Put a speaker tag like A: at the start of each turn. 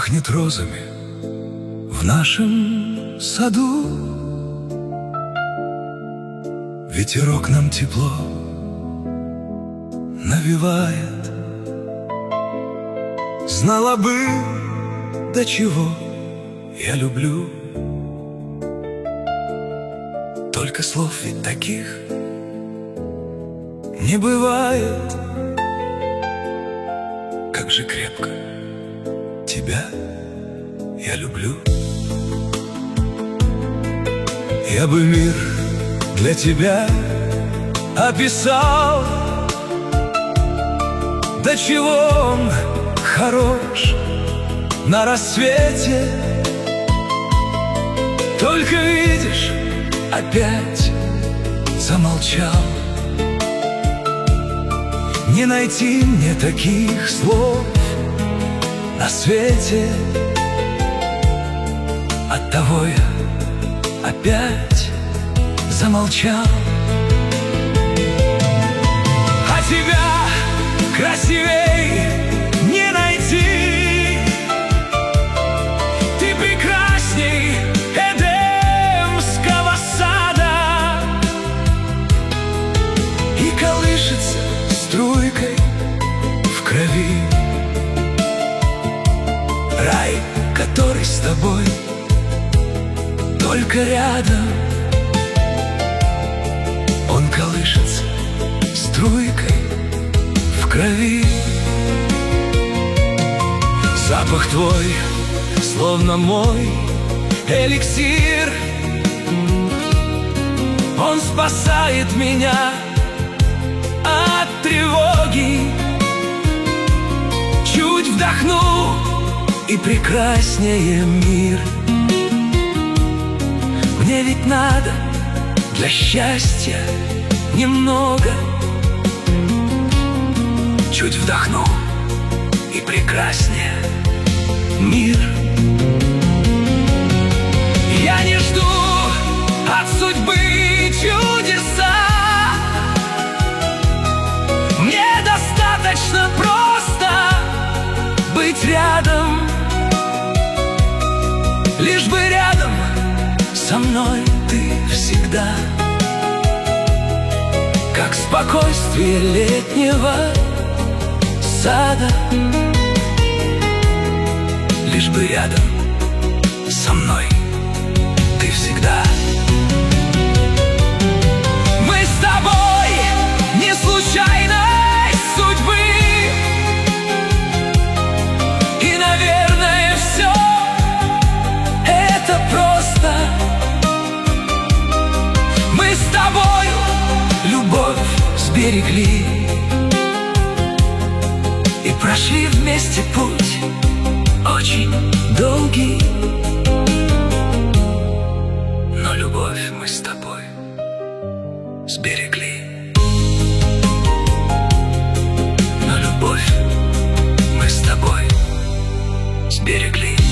A: Пахнет розами в нашем саду. Ветерок нам тепло навевает. Знала бы, до чего я люблю. Только слов ведь таких не бывает. Как же крепко тебя я люблю. Я бы мир для тебя описал, до чего он хорош на рассвете. Только видишь, опять замолчал. Не найти мне таких слов на свете. Оттого я опять замолчал. А тебя красивей не найти. Ты прекрасней эдемского сада. И колышется струйкой в крови рай, который с тобой только рядом. Он колышется струйкой в крови. Запах твой, словно мой эликсир. Он спасает меня от тревоги. Чуть вдохну, и прекраснее мир. Мне ведь надо для счастья немного. Чуть вдохну, и прекраснее мир. Я не жду от судьбы чудеса. Мне достаточно просто быть рядом. Лишь бы рядом со мной ты всегда. Как спокойствие летнего сада. Лишь бы рядом со мной ты всегда. Мы с тобой не случайность судьбы. И, наверное, все это просто. Мы с тобою любовь сберегли и прошли вместе путь очень долгий. Но любовь мы с тобой сберегли. Но любовь мы с тобой сберегли.